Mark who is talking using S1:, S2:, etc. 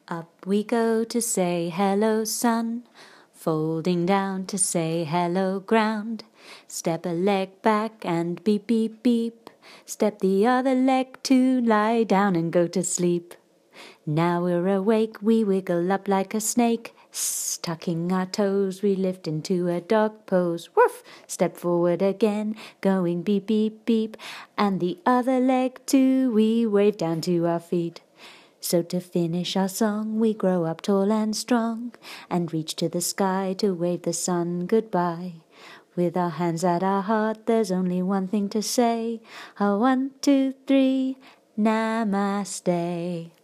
S1: Up we go to say hello, sun. Folding down to say hello, ground. Step a leg back and beep, beep, beep. Step the other leg to lie down and go to sleep. Now we're awake, we wiggle up like a snake. Tucking our toes, we lift into a dog pose. Woof! Step forward again, going beep, beep, beep. And the other leg too, we wave down to our feet. So to finish our song, we grow up tall and strong, and reach to the sky to wave the sun goodbye. With our hands at our heart, there's only one thing to say. 1, 2, 3, Namaste.